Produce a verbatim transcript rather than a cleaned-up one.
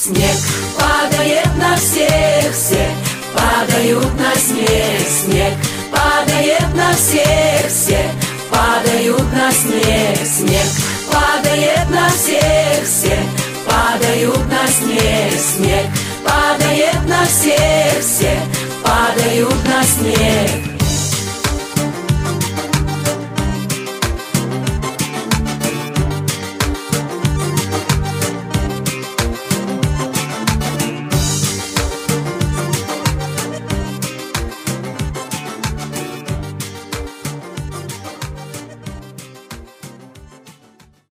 снег падает на всех, все падают на снег, снег падает на всех, все падают на снег, снег падает на всех, все падают на снег, снег падает на всех, все падают на снег.